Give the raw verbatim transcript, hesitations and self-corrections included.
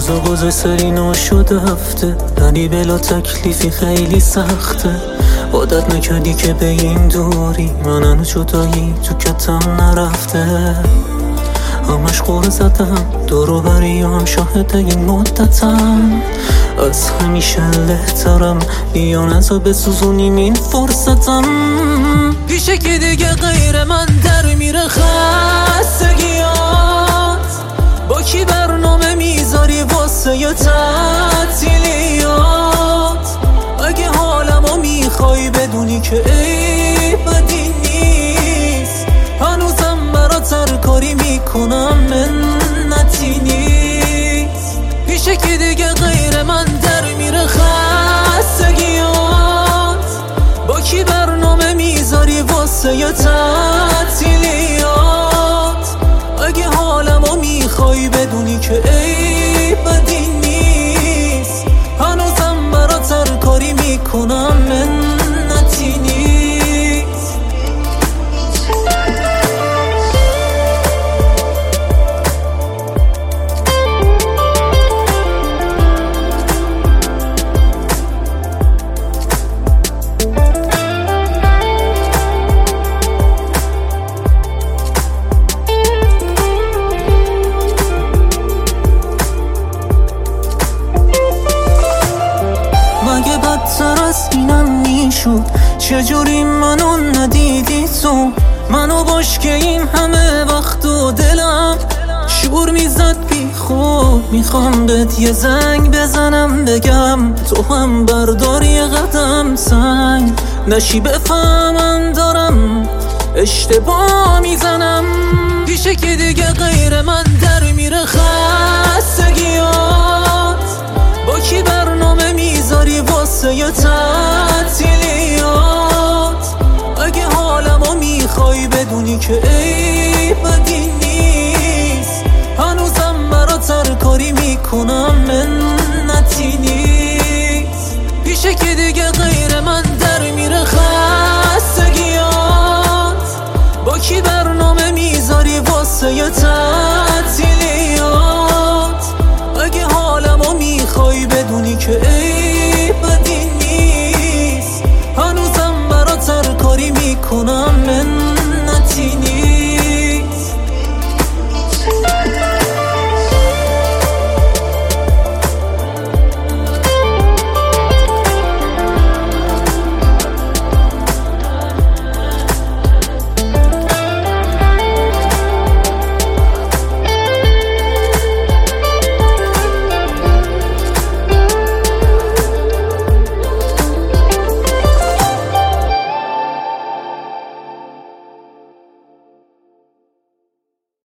روزا گذاشت سری ناشده هفته، ولی بلا تکلیفی خیلی سخته. عادت نکردی که به این دوری منو جدایی تو کتم نرفته. همش قور زدم دورو بری هم شاهد این مدتم. از همیشه لهترم بیا نزا بسوزونیم این فرصتم. پیشه که دیگه غیر من در میره خستگیات. با کی برنامه میذاری واسه ی تعطیلیات؟ اگه حالمو میخوای بدونی که ای بدی نیست، هنوزم برات هر کاری میکنم منتی نیست. پیشه که دیگه غیر من در میره خستگیات. با کی برنامه میذاری واسه ی تعطیلیات؟ اگه حالمو میخوای بدونی که ای بدی نیست، هنوزم برات هر کاری میکنم منتی نیست. مگه بدتر از اینم میشد؟ چجوری منو ندیدی تو؟ منو باش که این همه وقت و دلم شور میزد بی خود. میخوام بهت یه زنگ بزنم بگم تو هم بردار یه قدم سنگ نشی بفهمم دارم اشتباه میزنم. پیشه که دیگه غیر من در میره خستگیات. با کی برنامه میذاری واسه ی تعطیلیات؟ اگه حالمو میخوای بدونی که ای بدی نیست، هنوزم برات هر کاری میکنم منتی نیست. پیشه که دیگه غیر من در میره خستگیات. با کی برنامه میذاری واسه ی تعطیلیات؟ اگه حالمو میخوای بدونی که